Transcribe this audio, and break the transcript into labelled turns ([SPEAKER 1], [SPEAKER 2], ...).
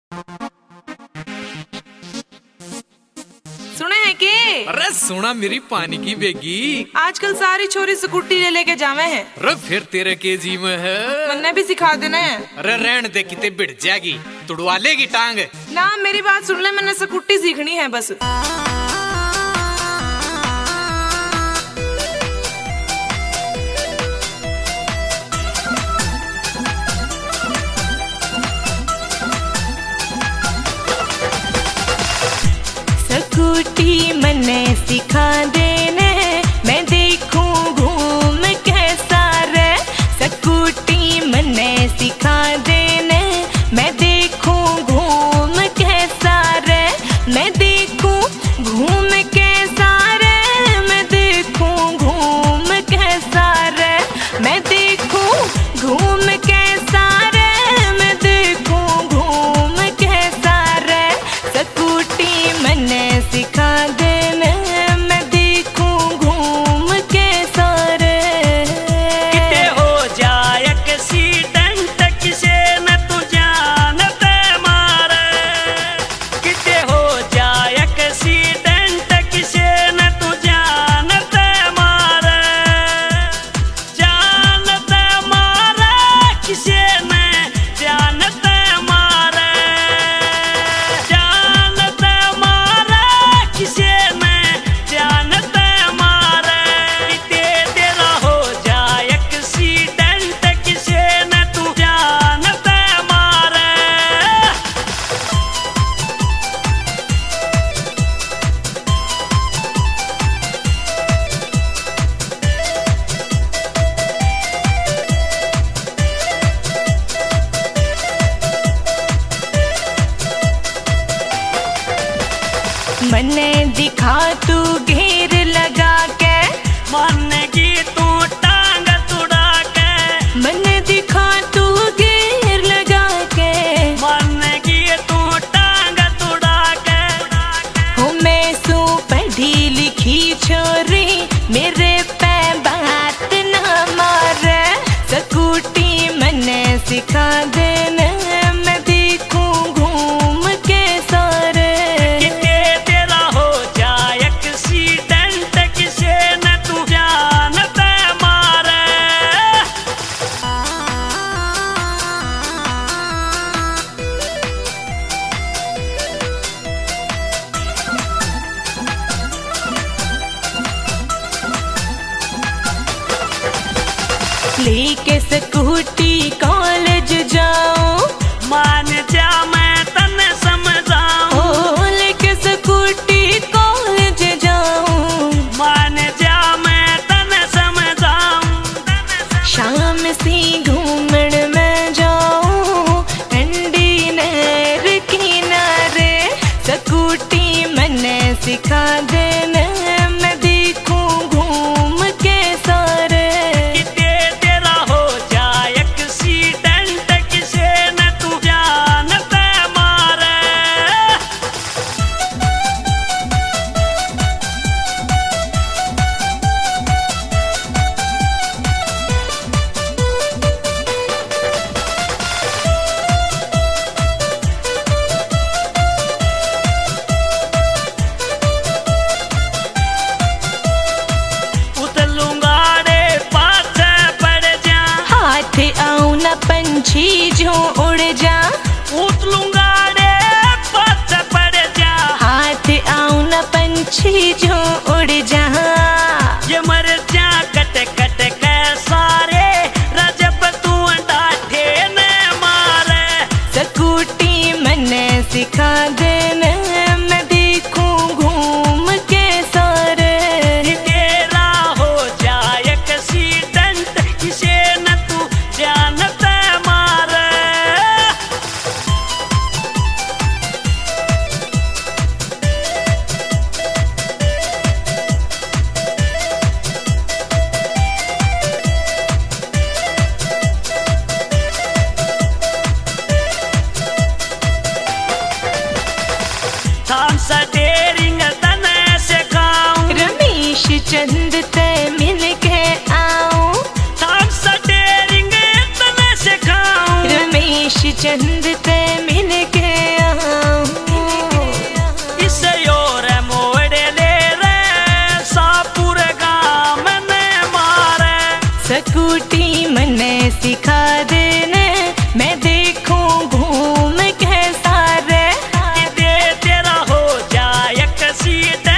[SPEAKER 1] सुने हैं कि?
[SPEAKER 2] अरे सुना मेरी पानी की बेगी,
[SPEAKER 1] आजकल सारी छोरी स्कूटी ले लेके जावे हैं।
[SPEAKER 2] अरे फिर तेरे केजी में है,
[SPEAKER 1] मन्ने भी सिखा देना है।
[SPEAKER 2] अरे रहन दे, किते बिड़ जाएगी, तुड़वा लेगी टांग।
[SPEAKER 1] ना मेरी बात सुन ले, मैंने स्कूटी सीखनी है बस।
[SPEAKER 3] स्कूटी मने सिखा देने, मैं देखूं घूम कैसा रे। स्कूटी मने सिखा देने, मैं देखूं घूम कैसा रे। मैं देखूं घूम कैसा रे, मैं देखूं घूम कैसा रे। मैं देखूं घूम कैसा रे, मैं देखूं घूम कैसा रे। स्कूटी मने सिखा देने, मैं देखूं घूम कैसा रे।
[SPEAKER 4] किते हो जाए एक्सीडेंट, किसे न तू जानते मारे। किते हो जाए एक्सीडेंट, किसे न तू जानते मारे। जानते मारे, किसे न जानते मारे। जानते मारे, किसे न जानते मारे। किते तेरा हो जाए एक्सीडेंट, किसे न तू जानते मारे।
[SPEAKER 3] मने दिखा तू घेर लगा के,
[SPEAKER 4] मानेगी तू टांग तुड़ा के।
[SPEAKER 3] मने दिखा तू घेर लगा के।
[SPEAKER 4] मानेगी तू टांग तुड़ा के।
[SPEAKER 3] हो मैं सू पढ़ी लिखी छोरी, मेरे पे बात ना मारे। स्कूटी मने सिखा देने, मैं देखूं घूम कैसा रे।
[SPEAKER 4] किते तेरा हो जाए एक्सीडेंट, किसे न तू जानते मारे।
[SPEAKER 3] लेके स्कूटी कॉलेज जाऊं,
[SPEAKER 4] मान जा मैं तने समझाऊं।
[SPEAKER 3] ओ लेके स्कूटी कॉलेज जाऊं।
[SPEAKER 4] मान जा मैं तने समझाऊं।
[SPEAKER 3] शाम सी घूमण में जाऊं, ठंडी नहर किनारे। स्कूटी मने सिखा देने, मैं देखूं घूम कैसा रे।
[SPEAKER 4] किते तेरा हो जाए एक्सीडेंट, किसे न तू जानते मारे। उतलूंगा रे पाछे पड़ जा।
[SPEAKER 3] हाथ आऊं न पंछी जो उड़ जा।
[SPEAKER 4] उतलूंगा रे पाछे पड़ जा।
[SPEAKER 3] हाथ आऊं न पंछी जो उड़ जा।
[SPEAKER 4] ये मर जा कट कट के सारे, रजब तू डाठे न मारे।
[SPEAKER 3] स्कूटी मने सिखा देने, मैं देखूं घूम कैसा रे।
[SPEAKER 4] तेरा हो जाए एक्सीडेंट, किसे न तू जानते मारे। सीट